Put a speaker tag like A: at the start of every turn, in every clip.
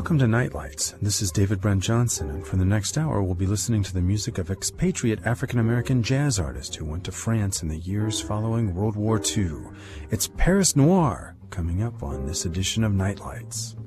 A: Welcome to Nightlights. This is David Brent Johnson, and for the next hour we'll be listening to the music of expatriate African-American jazz artists who went to France in the years following World War II. It's Paris Noir coming up on this edition of Nightlights.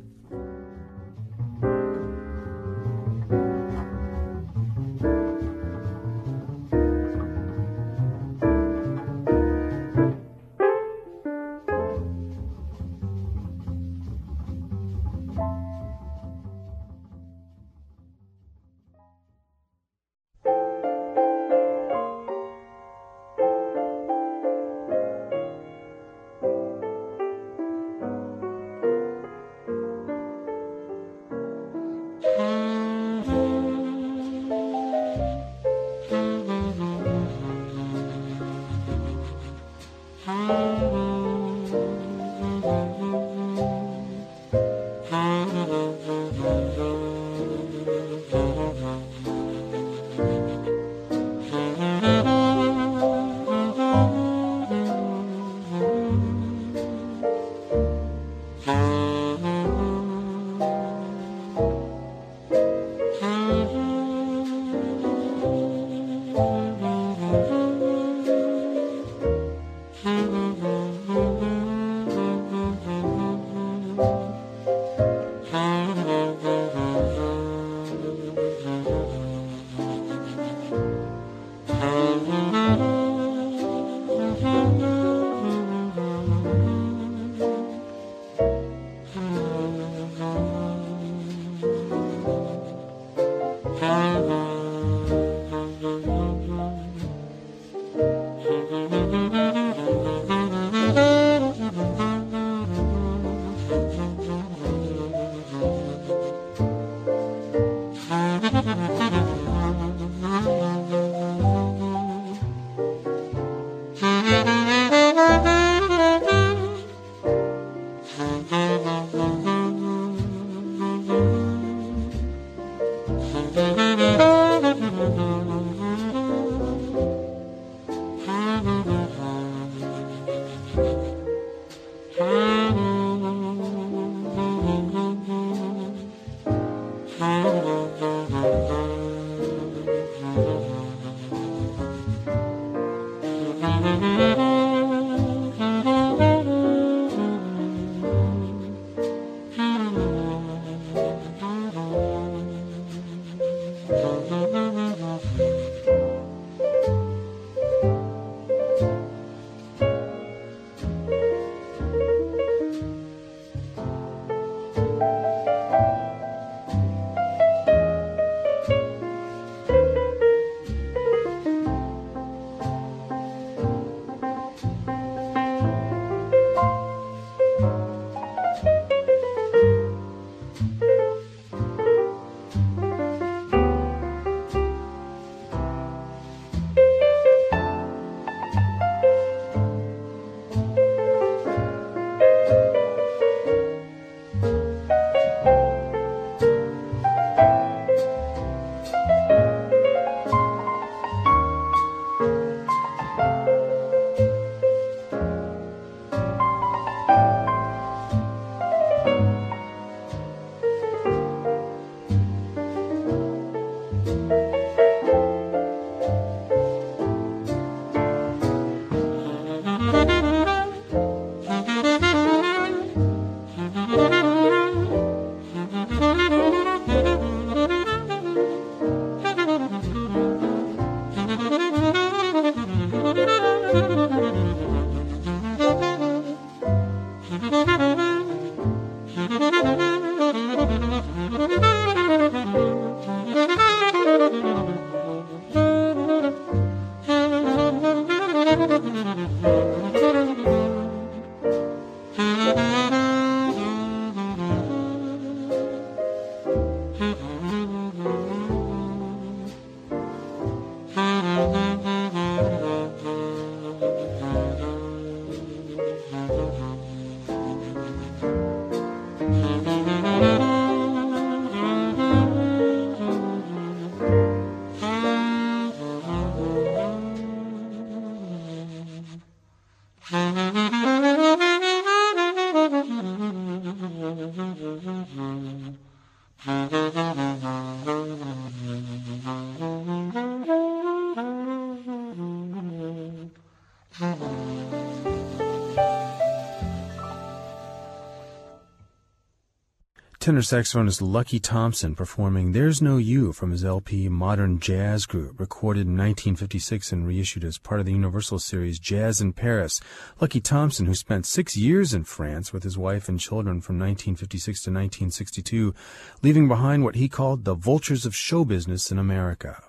A: tenor saxophonist Lucky Thompson performing There's No You from his LP Modern Jazz Group, recorded in 1956 and reissued as part of the Universal series Jazz in Paris. Lucky Thompson, who spent 6 years in France with his wife and children from 1956 to 1962, leaving behind what he called the vultures of show business in America.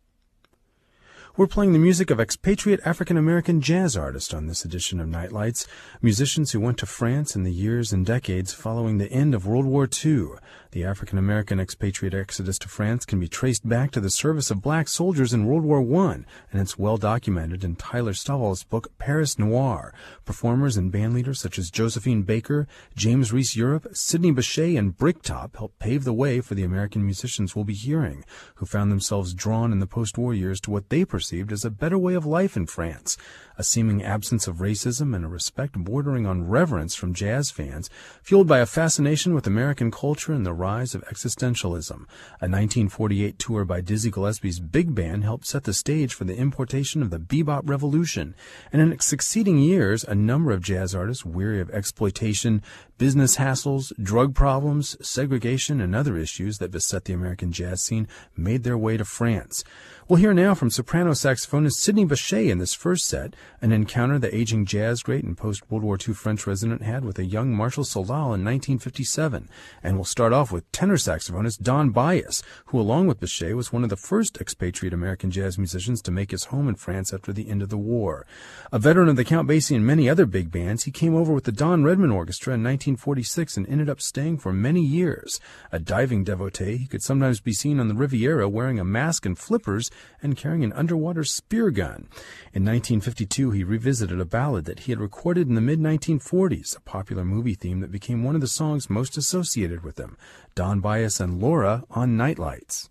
A: We're playing the music of expatriate African-American jazz artists on this edition of Nightlights, musicians who went to France in the years and decades following the end of World War II. The African-American expatriate exodus to France can be traced back to the service of black soldiers in World War I, and it's well documented in Tyler Stovall's book Paris Noir. Performers and bandleaders such as Josephine Baker, James Reese Europe, Sidney Bechet, and Bricktop helped pave the way for the American musicians we'll be hearing, who found themselves drawn in the post-war years to what they perceived as a better way of life in France. A seeming absence of racism and a respect bordering on reverence from jazz fans, fueled by a fascination with American culture and the rise of existentialism. A 1948 tour by Dizzy Gillespie's big band helped set the stage for the importation of the bebop revolution, and in succeeding years, a number of jazz artists weary of exploitation, business hassles, drug problems, segregation, and other issues that beset the American jazz scene made their way to France. We'll hear now from soprano saxophonist Sidney Bechet in this first set, an encounter the aging jazz great and post-World War II French resident had with a young Marshall Solal in 1957. And we'll start off with tenor saxophonist Don Byas, who along with Bechet was one of the first expatriate American jazz musicians to make his home in France after the end of the war. A veteran of the Count Basie and many other big bands, he came over with the Don Redman Orchestra in 1946 and ended up staying for many years. A diving devotee, he could sometimes be seen on the Riviera wearing a mask and flippers and carrying an underwater spear gun. In 1952, he revisited a ballad that he had recorded in the mid-1940s, a popular movie theme that became one of the songs most associated with him. Don Byas and Laura on Nightlights.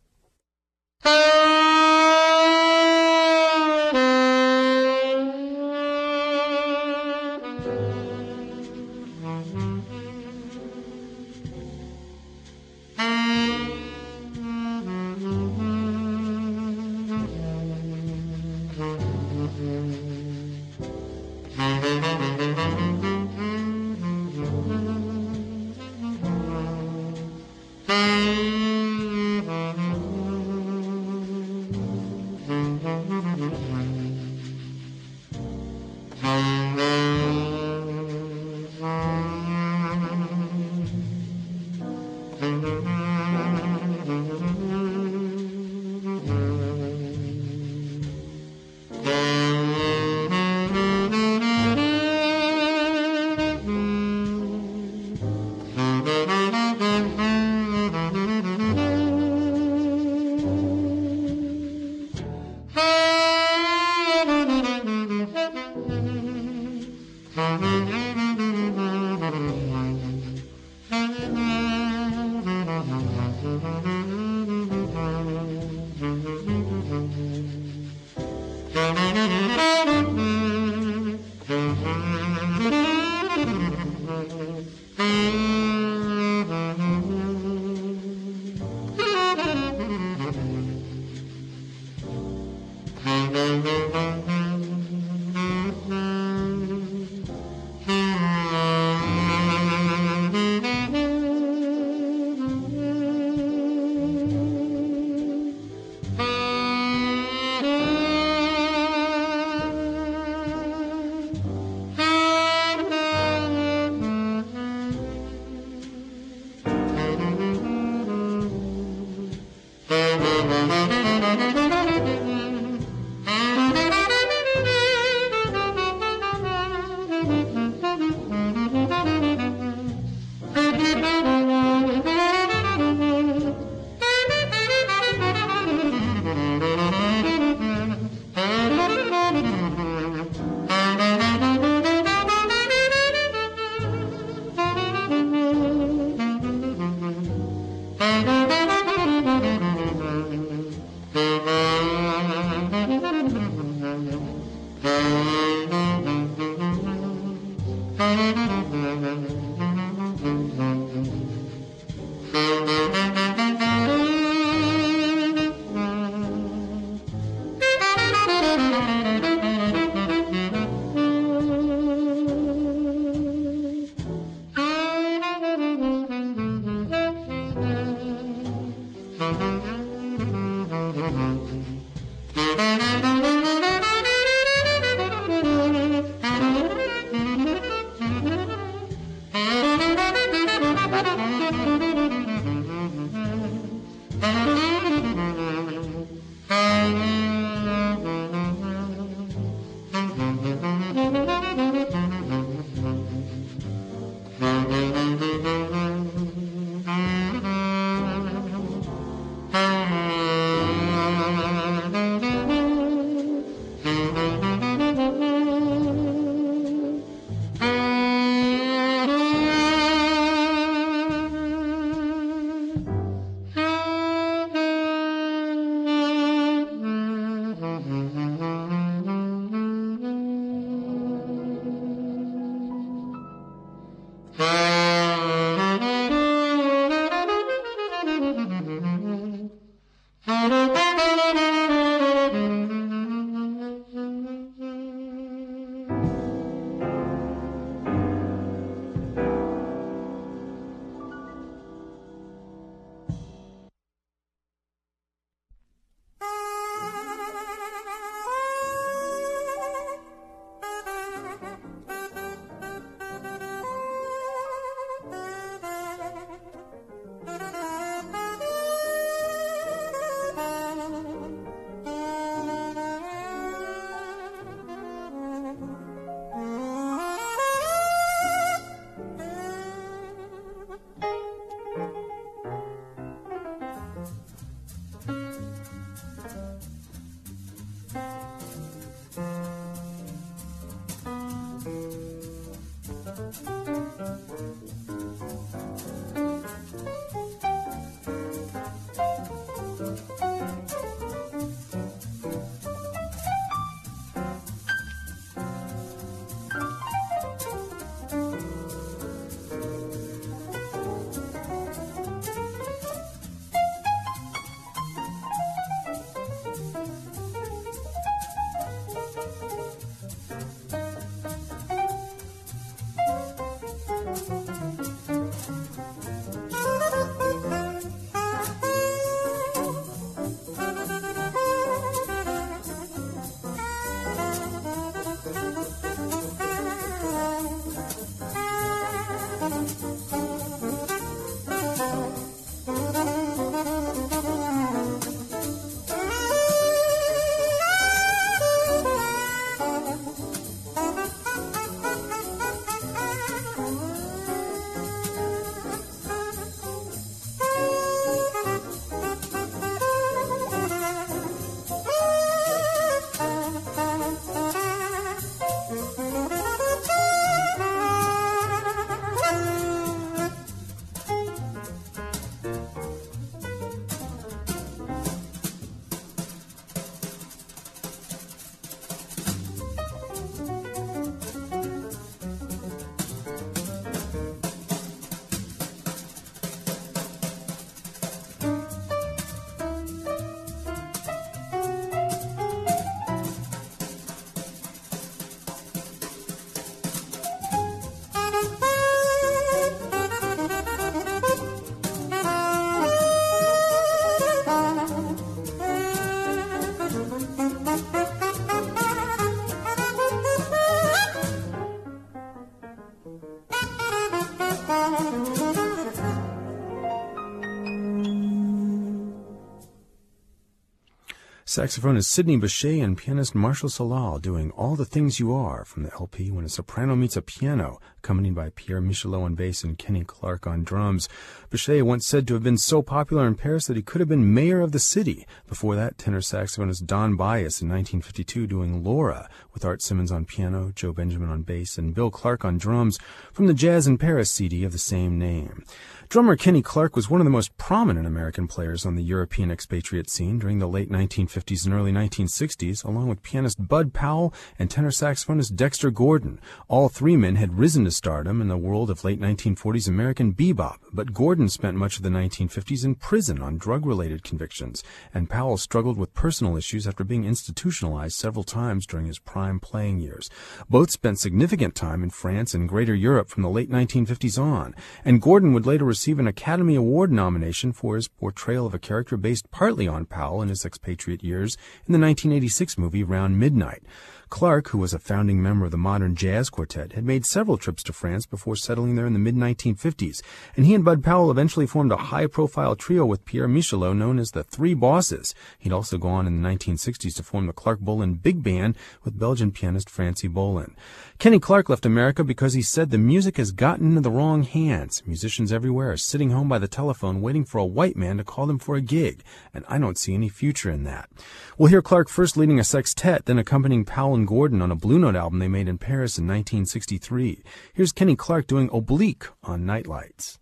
A: Saxophonist Sidney Bechet and pianist Marshall Salal doing All the Things You Are from the LP When a Soprano Meets a Piano, accompanied by Pierre Michelot on bass and Kenny Clarke on drums. Bechet once said to have been so popular in Paris that he could have been mayor of the city. Before that, tenor saxophonist Don Byas in 1952 doing Laura, with Art Simmons on piano, Joe Benjamin on bass, and Bill Clark on drums from the Jazz in Paris CD of the same name. Drummer Kenny Clarke was one of the most prominent American players on the European expatriate scene during the late 1950s 1950s and early 1960s, along with pianist Bud Powell and tenor saxophonist Dexter Gordon. All three men had risen to stardom in the world of late 1940s American bebop, but Gordon spent much of the 1950s in prison on drug-related convictions, and Powell struggled with personal issues after being institutionalized several times during his prime playing years. Both spent significant time in France and Greater Europe from the late 1950s on, and Gordon would later receive an Academy Award nomination for his portrayal of a character based partly on Powell in his expatriate years in the 1986 movie Round Midnight. Clark, who was a founding member of the Modern Jazz Quartet, had made several trips to France before settling there in the mid-1950s, and he and Bud Powell eventually formed a high-profile trio with Pierre Michelot known as the Three Bosses. He'd also go on in the 1960s to form the Clark Bolan Big Band with Belgian pianist Francie Bolan. Kenny Clark left America because he said the music has gotten into the wrong hands. Musicians everywhere are sitting home by the telephone waiting for a white man to call them for a gig, and I don't see any future in that. We'll hear Clark first leading a sextet, then accompanying Powell and Gordon on a Blue Note album they made in Paris in 1963. Here's Kenny Clark doing Oblique on Nightlights.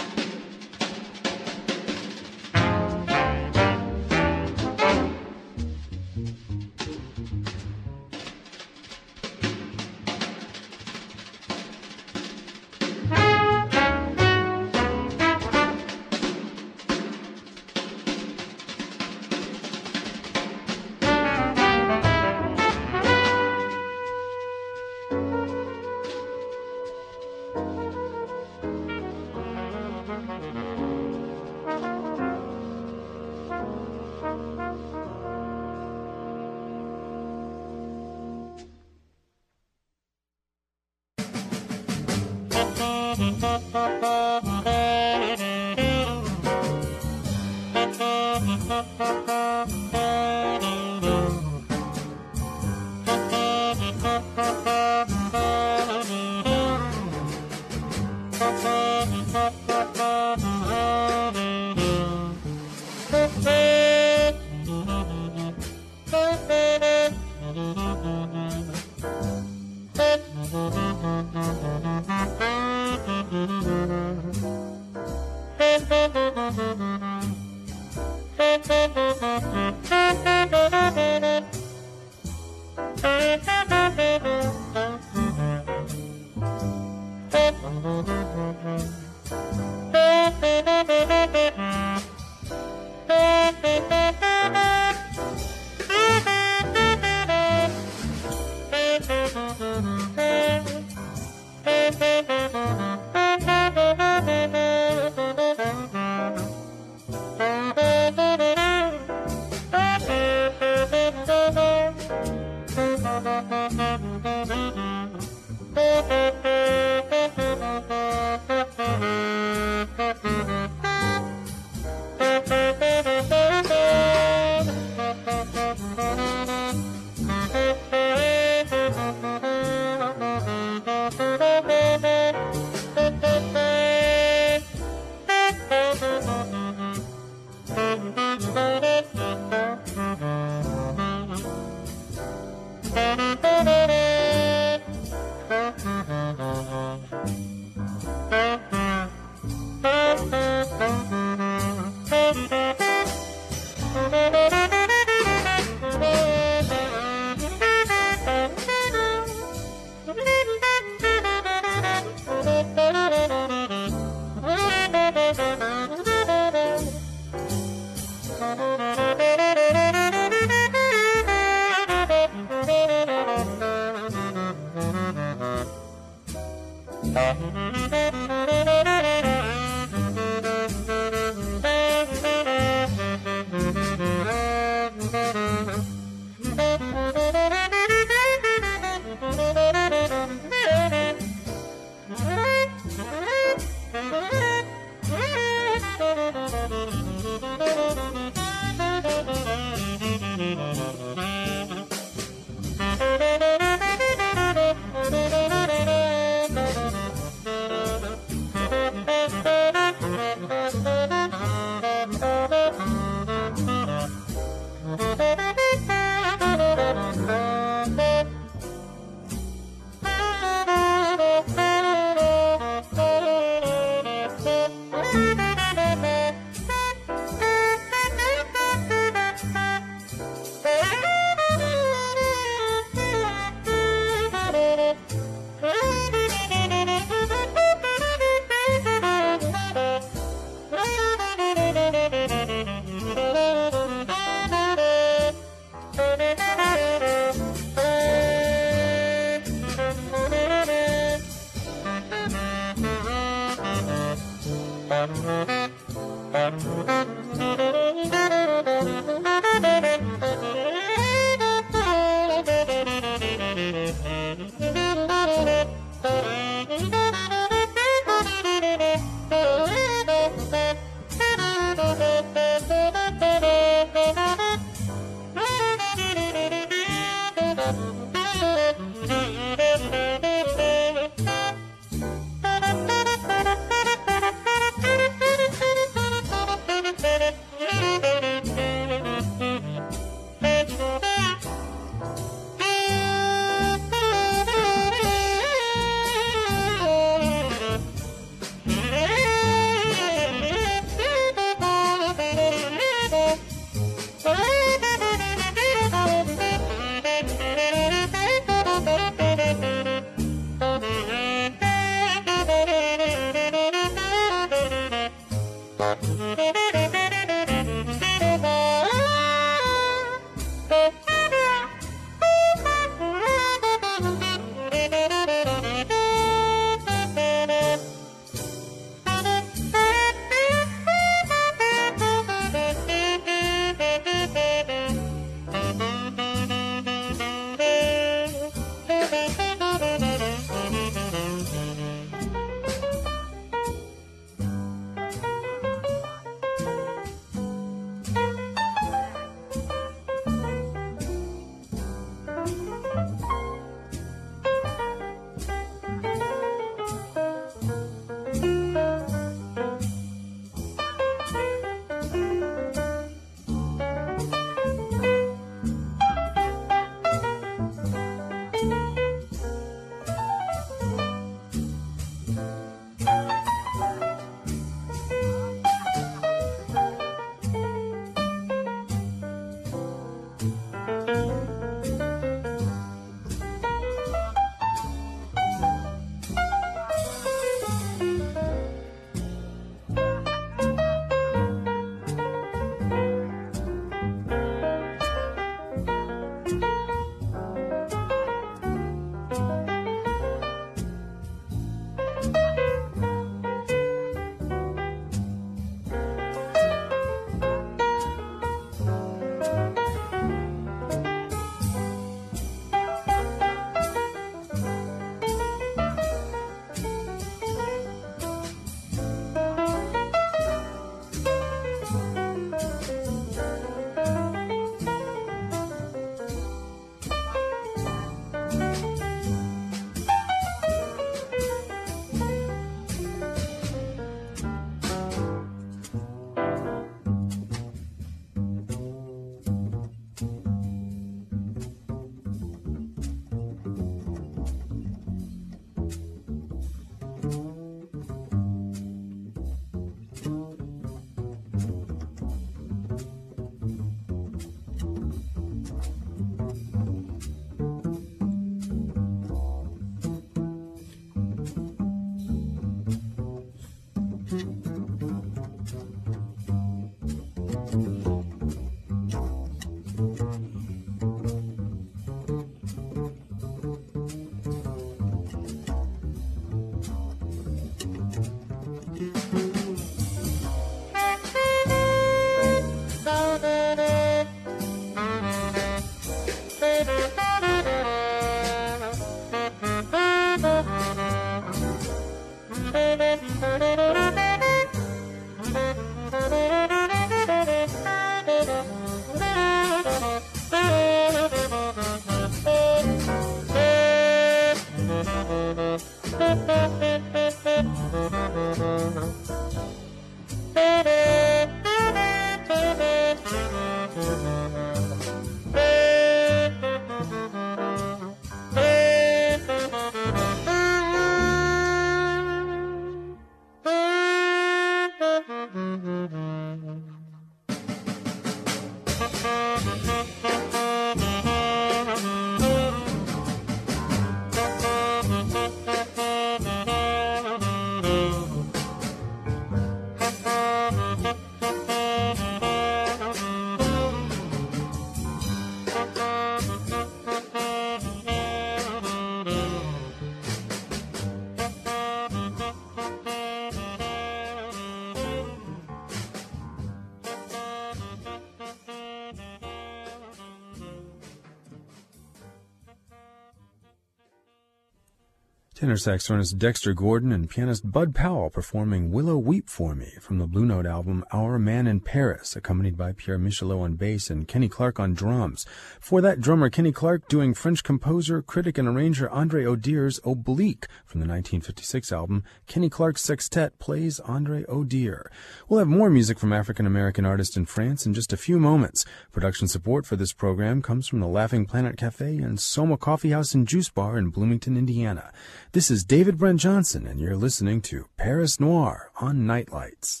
A: Tenor saxophonist Dexter Gordon and pianist Bud Powell performing Willow Weep For Me from the Blue Note album Our Man in Paris, accompanied by Pierre Michelot on bass and Kenny Clark on drums. For that, drummer Kenny Clark doing French composer, critic, and arranger André Audier's Oblique from the 1956 album Kenny Clark's Sextet Plays André Audier. We'll have more music from African-American artists in France in just a few moments. Production support for this program comes from the Laughing Planet Cafe and Soma Coffee House and Juice Bar in Bloomington, Indiana. This is David Brent Johnson, and you're listening to Paris Noir on Nightlights.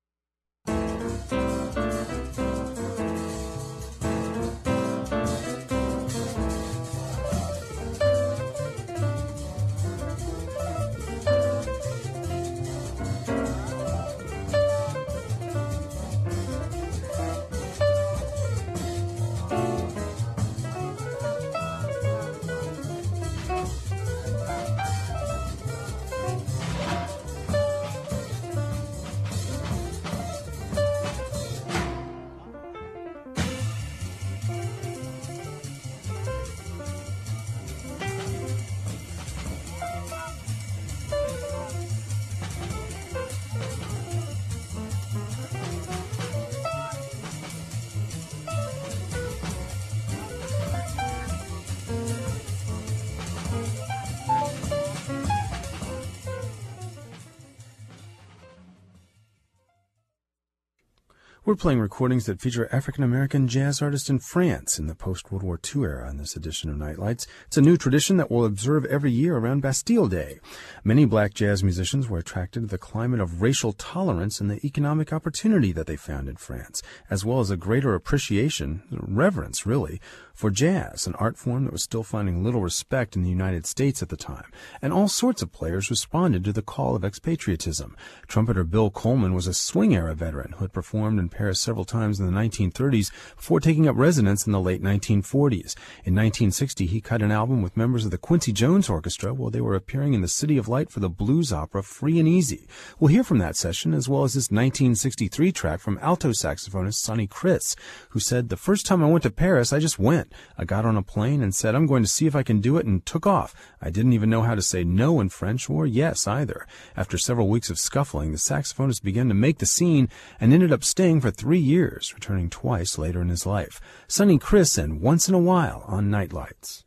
A: We're playing recordings that feature African-American jazz artists in France in the post-World War II era in this edition of Nightlights. It's a new tradition that we'll observe every year around Bastille Day. Many black jazz musicians were attracted to the climate of racial tolerance and the economic opportunity that they found in France, as well as a greater appreciation, reverence really, for jazz, an art form that was still finding little respect in the United States at the time. And all sorts of players responded to the call of expatriatism. Trumpeter Bill Coleman was a swing-era veteran who had performed in Paris several times in the 1930s before taking up residence in the late 1940s. In 1960, he cut an album with members of the Quincy Jones Orchestra while they were appearing in the City of Light for the blues opera Free and Easy. We'll hear from that session as well as this 1963 track from alto saxophonist Sonny Criss, who said, "The first time I went to Paris, I just went. I got on a plane and said, I'm going to see if I can do it, and took off. I didn't even know how to say no in French or yes either." After several weeks of scuffling, the saxophonist began to make the scene and ended up staying for 3 years, returning twice later in his life. Sonny Criss and Once in a While on Nightlights.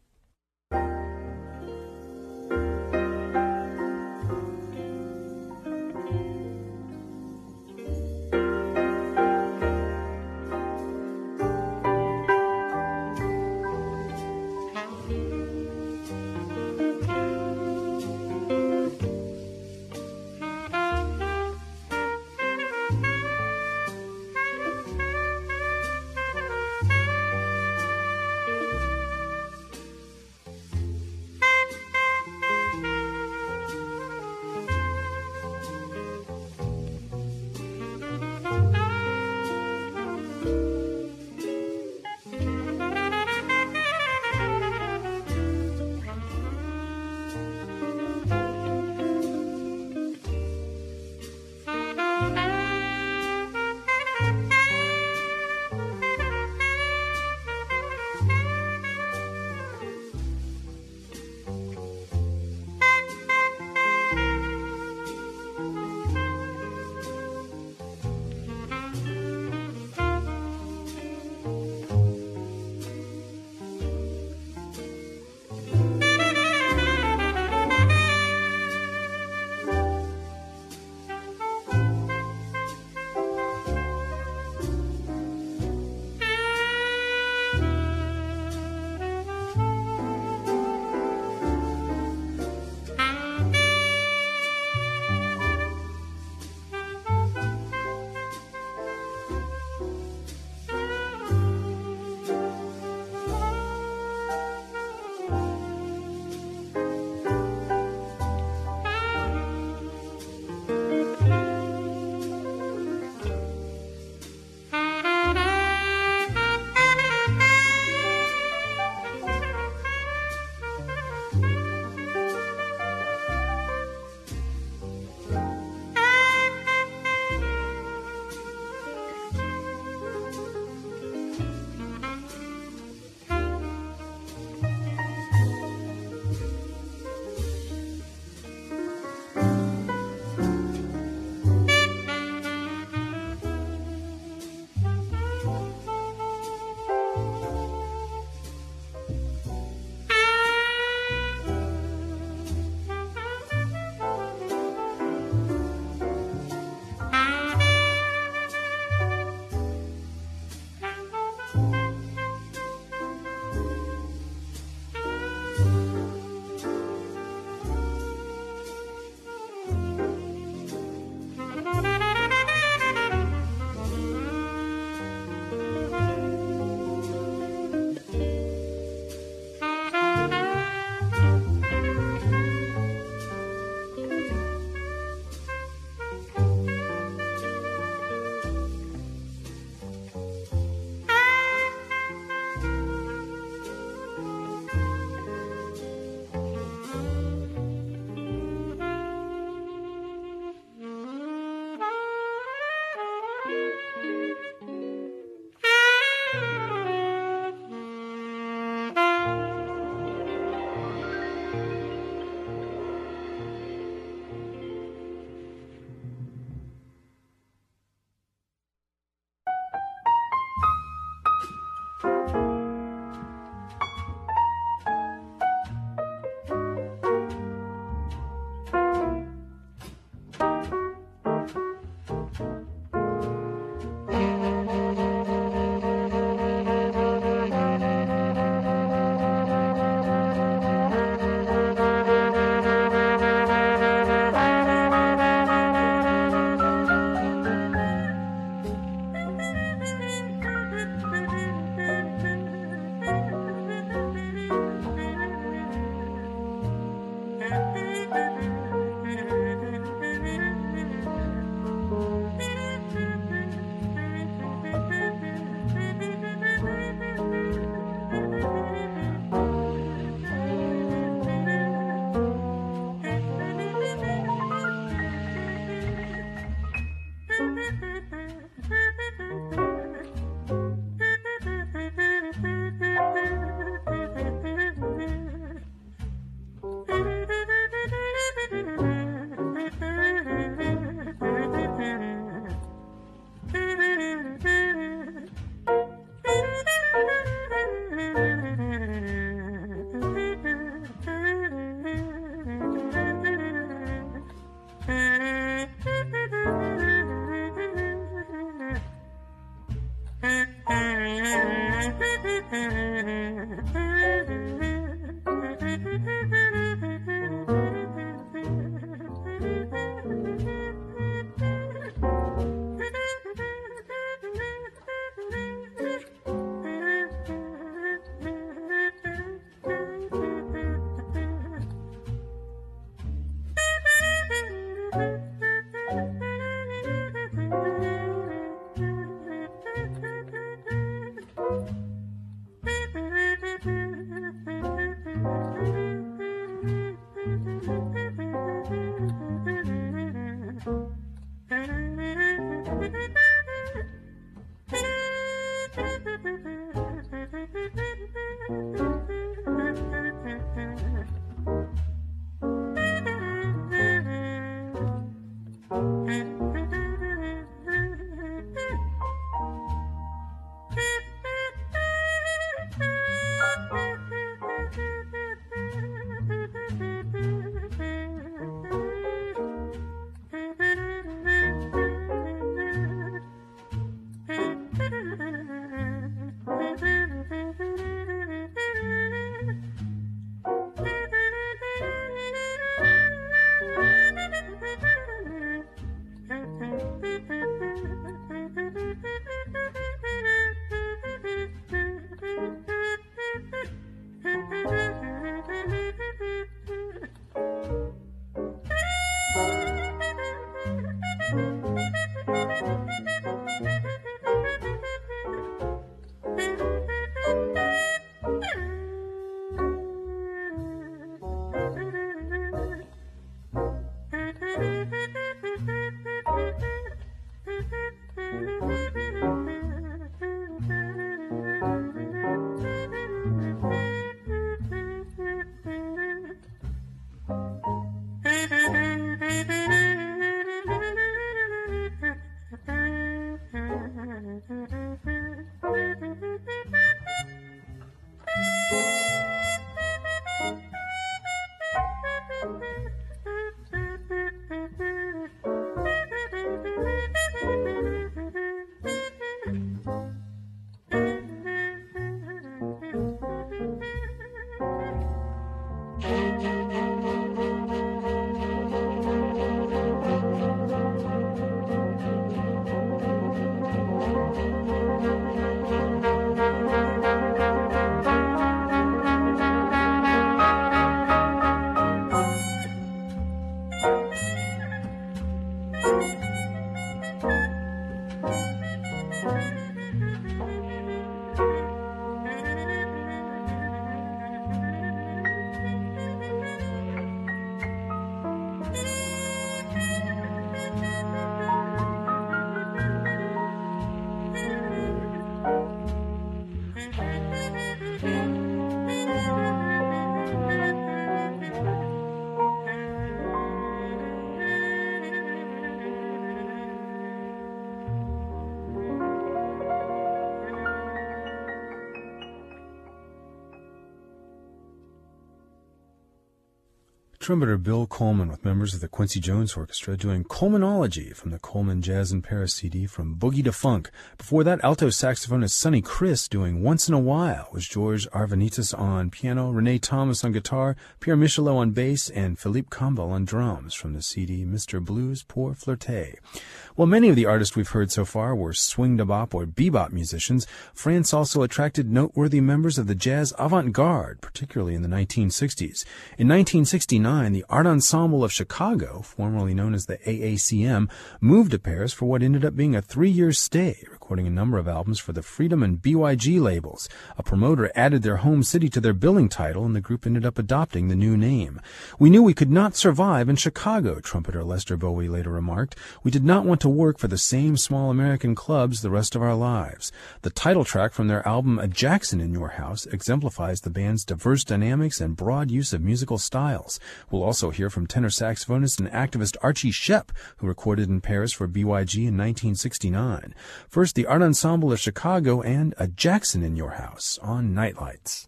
A: Trumpeter Bill Coleman with members of the Quincy Jones Orchestra doing Colemanology from the Coleman Jazz in Paris CD from Boogie to Funk. Before that, alto saxophonist Sonny Chris doing Once in a While with George Arvanitis on piano, Renee Thomas on guitar, Pierre Michelot on bass, and Philippe Campbell on drums from the CD Mr. Blues Pour Flirter. While many of the artists we've heard so far were swing-da-bop or bebop musicians, France also attracted noteworthy members of the jazz avant-garde, particularly in the 1960s. In 1969, the Art Ensemble of Chicago, formerly known as the AACM, moved to Paris for what ended up being a 3-year stay, recording a number of albums for the Freedom and BYG labels. A promoter added their home city to their billing title, and the group ended up adopting the new name. "We knew we could not survive in Chicago," trumpeter Lester Bowie later remarked. "We did not want to work for the same small American clubs the rest of our lives." The title track from their album A Jackson in Your House exemplifies the band's diverse dynamics and broad use of musical styles. We'll also hear from tenor saxophonist and activist Archie Shepp, who recorded in Paris for BYG in 1969. First, the Art Ensemble of Chicago and A Jackson in Your House on Nightlights.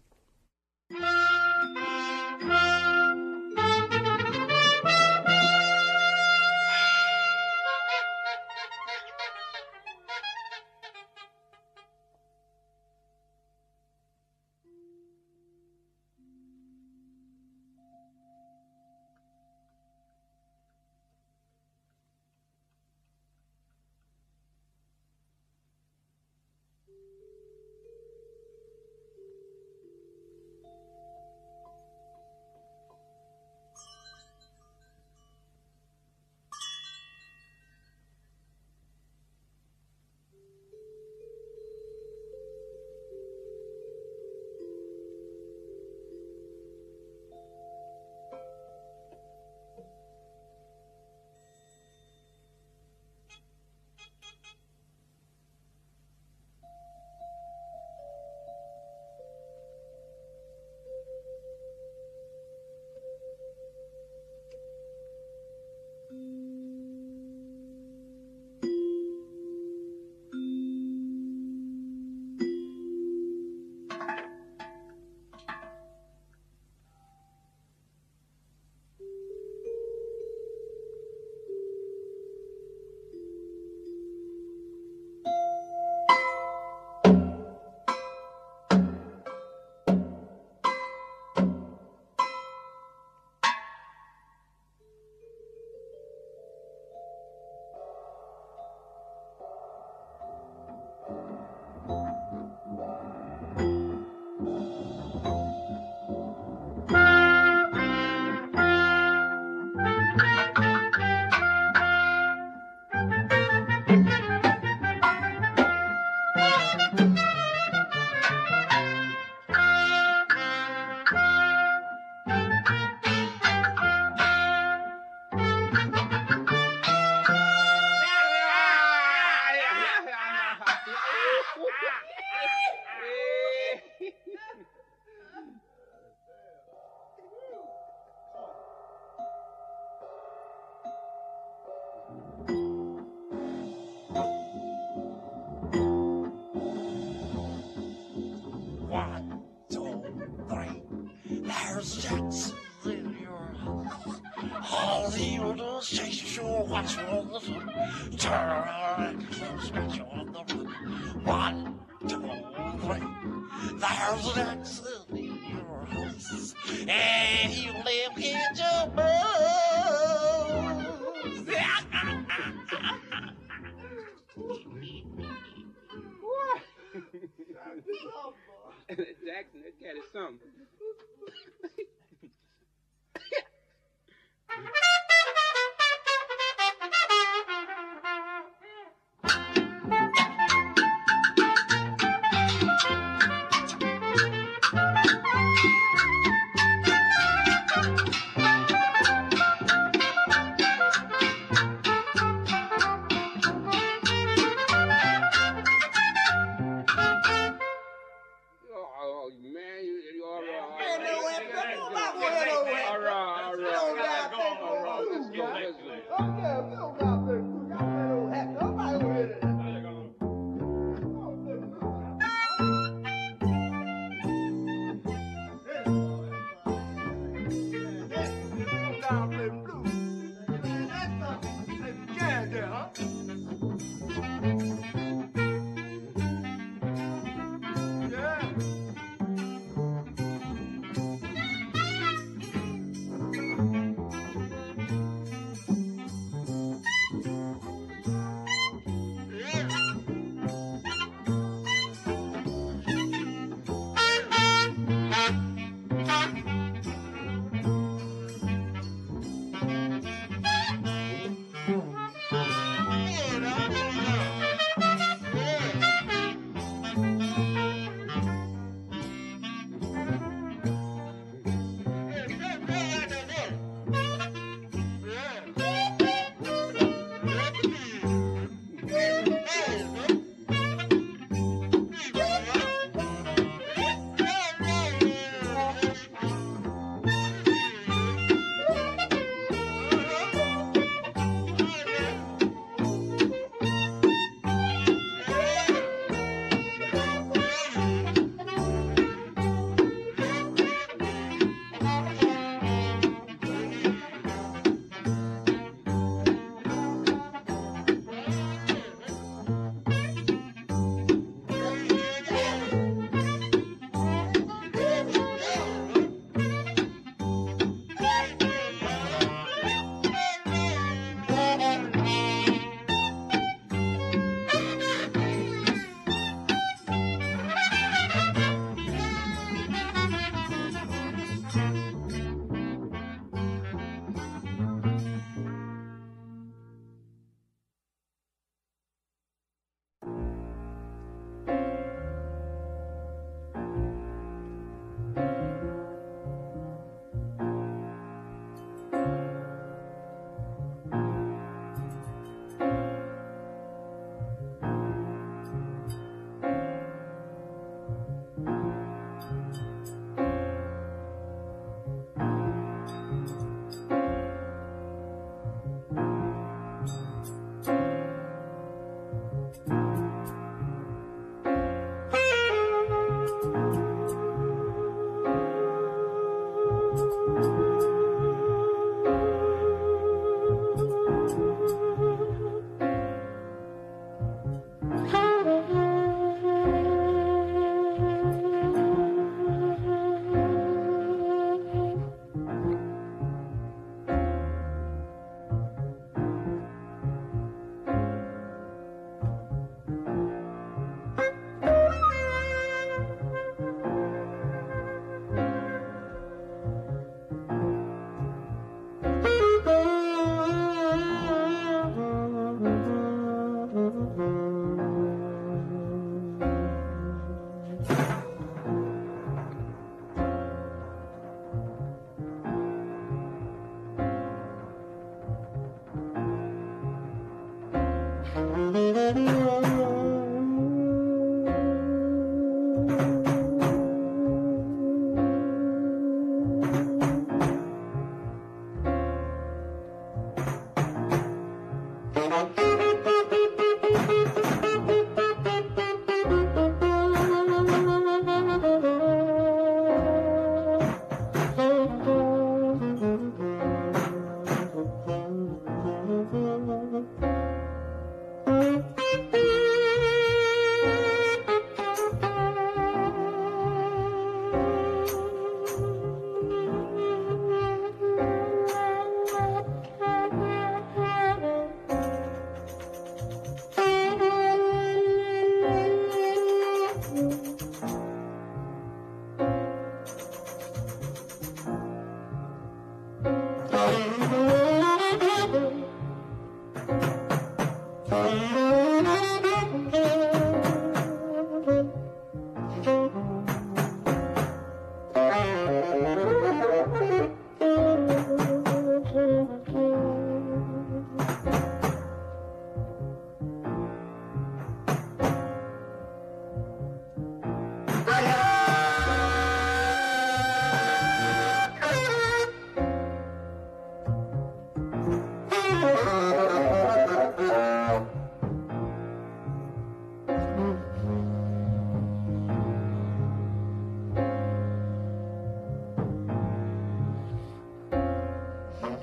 B: Jackson in your house. All the orders chase you, watch you on the foot. Turn around and scratch you on the roof. 1, 2, 3. There's Jackson in your house, and you live in your bones.
C: Jackson, that cat is something.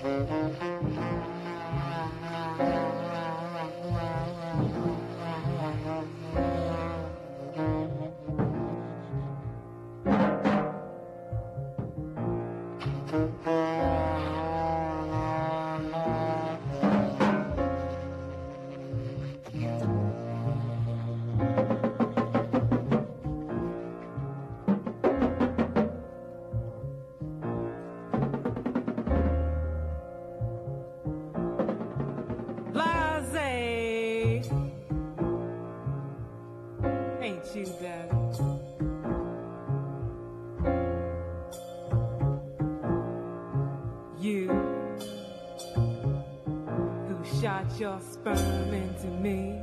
C: Your sperm into me,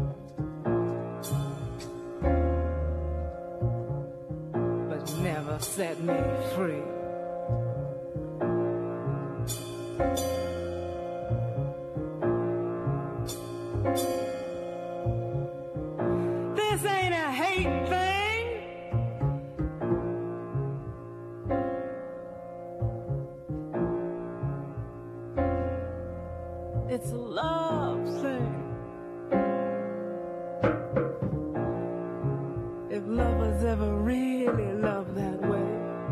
C: but never set me free. This ain't a hate thing. It's a love thing. If lovers ever really love that way,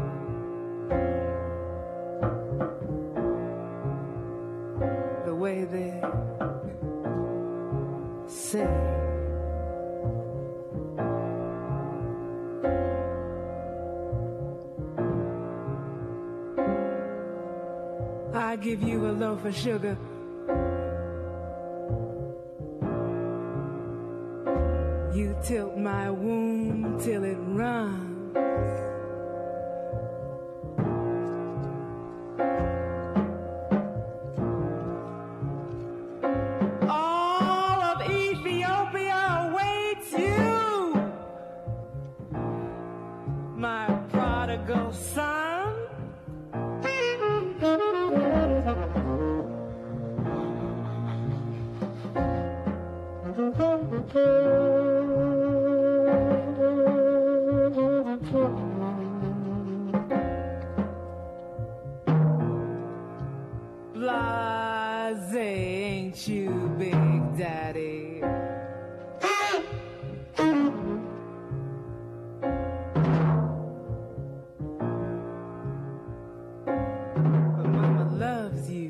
C: the way they say, I give you a loaf of sugar, you tilt my womb till it runs. All of Ethiopia awaits you, my prodigal son. Blase, ain't you, Big Daddy? But Mama loves you.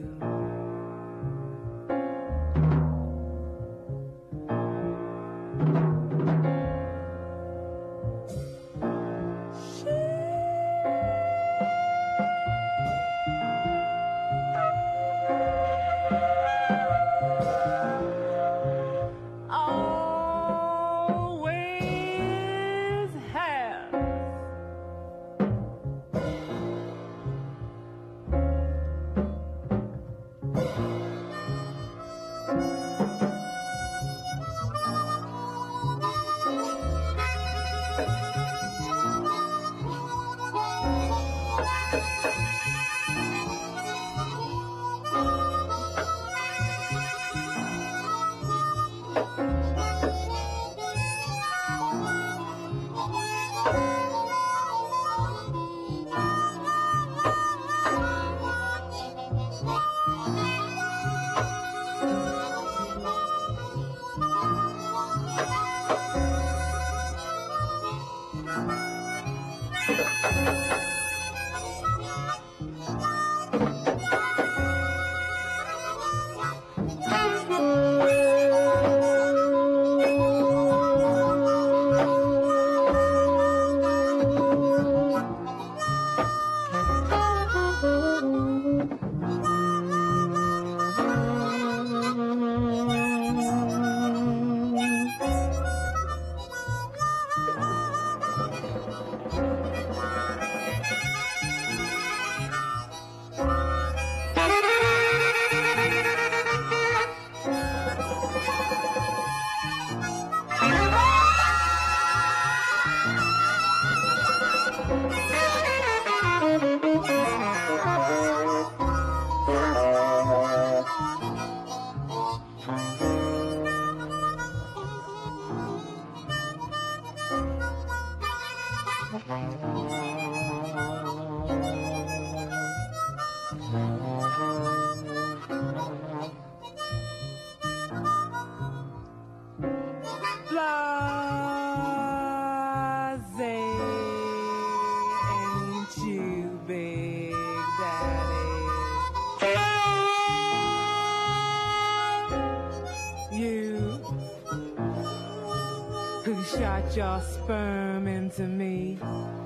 C: put your sperm into me.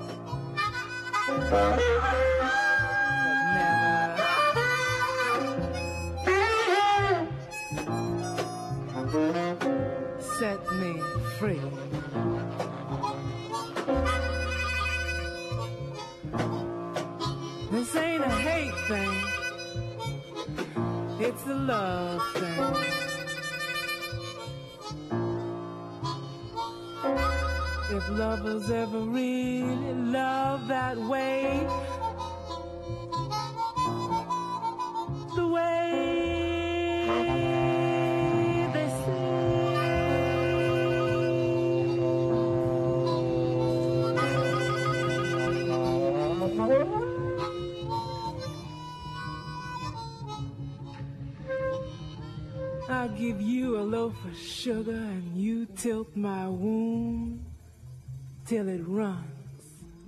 C: But never set me free. This ain't a hate thing, it's a love thing. If lovers ever really love that way, the way they I give you a loaf of sugar and you tilt my womb till it runs.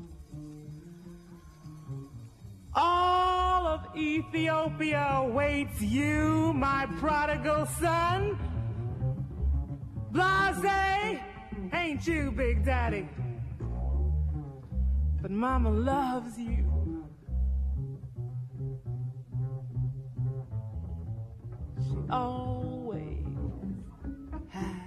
C: All of Ethiopia waits you, my prodigal son. Blase, ain't you, Big Daddy? But Mama loves you. She always has.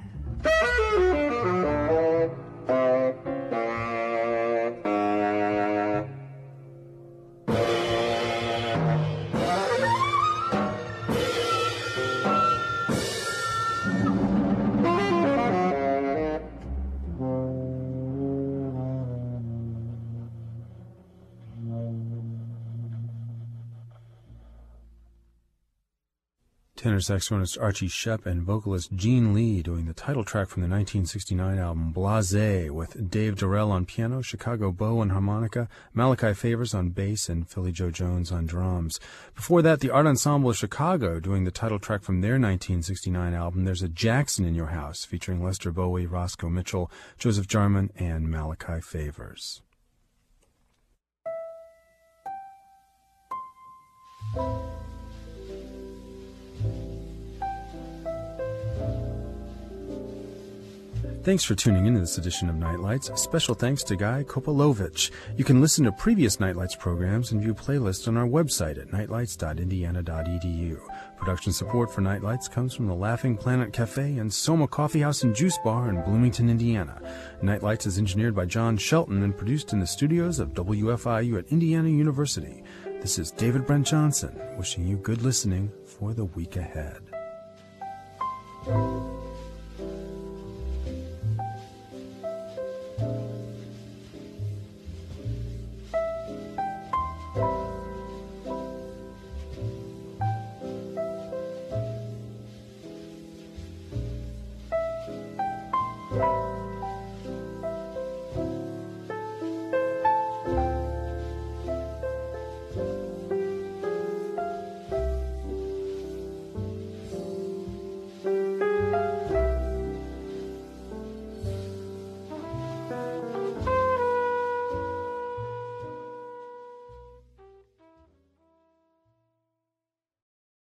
A: Tenor saxophonist Archie Shepp and vocalist Gene Lee doing the title track from the 1969 album Blasé, with Dave Durrell on piano, Chicago Bow on harmonica, Malachi Favors on bass, and Philly Joe Jones on drums. Before that, the Art Ensemble of Chicago doing the title track from their 1969 album There's a Jackson in Your House, featuring Lester Bowie, Roscoe Mitchell, Joseph Jarman, and Malachi Favors. Thanks for tuning in to this edition of Nightlights. Special thanks to Guy Kopalovich. You can listen to previous Nightlights programs and view playlists on our website at nightlights.indiana.edu. Production support for Nightlights comes from the Laughing Planet Cafe and Soma Coffee House and Juice Bar in Bloomington, Indiana. Nightlights is engineered by John Shelton and produced in the studios of WFIU at Indiana University. This is David Brent Johnson, wishing you good listening for the week ahead.